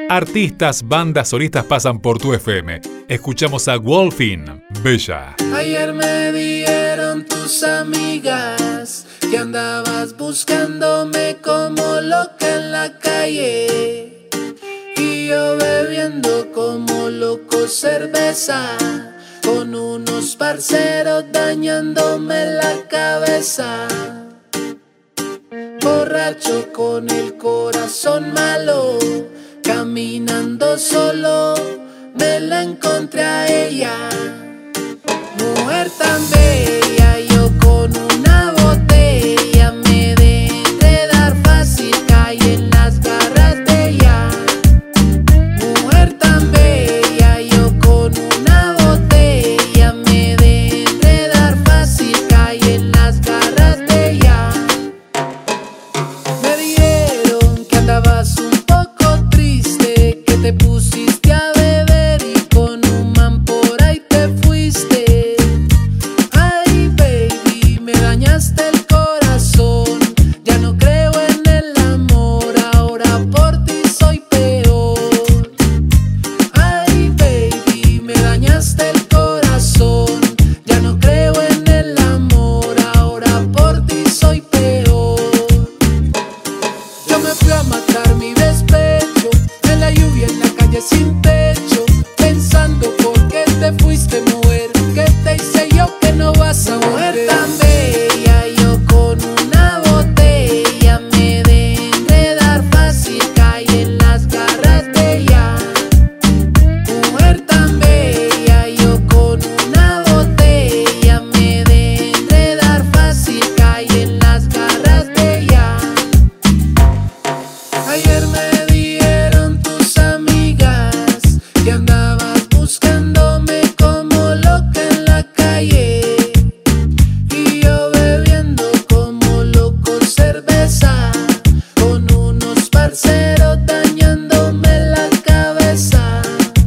Artistas, bandas, solistas pasan por tu FM. Escuchamos a Wolfine, Bella. Ayer me dieron tus amigas que andabas buscándome como loca en la calle, y yo bebiendo como loco cerveza con unos parceros dañándome la cabeza. Borracho con el corazón malo, caminando solo, me la encontré a ella. Mujer tan bella, yo con una botella me dejé enredar fácil, caí en las garras de ella. Mujer tan bella, yo con una botella me dejé enredar fácil, caí en las garras de ella. Me dijeron que andabas un poco triste, que te pusiste a beber y con un man por ahí te fuiste. Ay, baby, me dañaste el corazón. Ya no creo en el amor, ahora por ti soy peor. Ay, baby, me dañaste el corazón. Ya no creo en el amor, ahora por ti soy peor. Yo me fui a matar mi despecho, en la lluvia, en la calle sin techo, pensando por qué te fuiste, mujer. ¿Qué te hice yo que no vas a volver? Mujer tan bella, yo con una botella me dejé enredar fácil, caí en las garras de ella. Mujer tan bella, yo con una botella me dejé enredar fácil, caí en las garras de ella. Ayer me dieron tus amigas que andabas buscándome como loca en la calle, y yo bebiendo como loco cerveza con unos parceros dañándome la cabeza.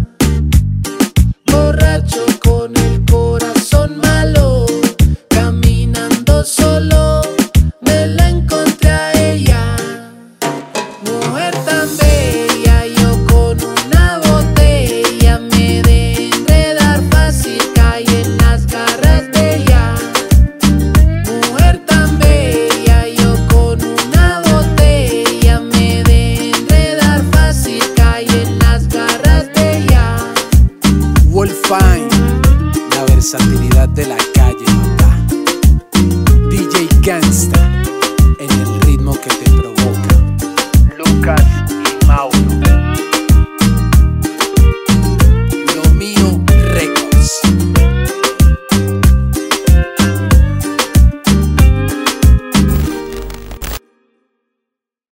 Borracho con el corazón malo, caminando solo, me la encontré a ella. Mujer tan bella, yo con una botella me dejé enredar fácil, caí en las garras de ella. Mujer tan bella, yo con una botella me dejé enredar fácil, caí en las garras de ella. Wolfine, la versatilidad de la calle, papá. DJ Gangsta, en el ritmo que te provoca. Lucas y Mau.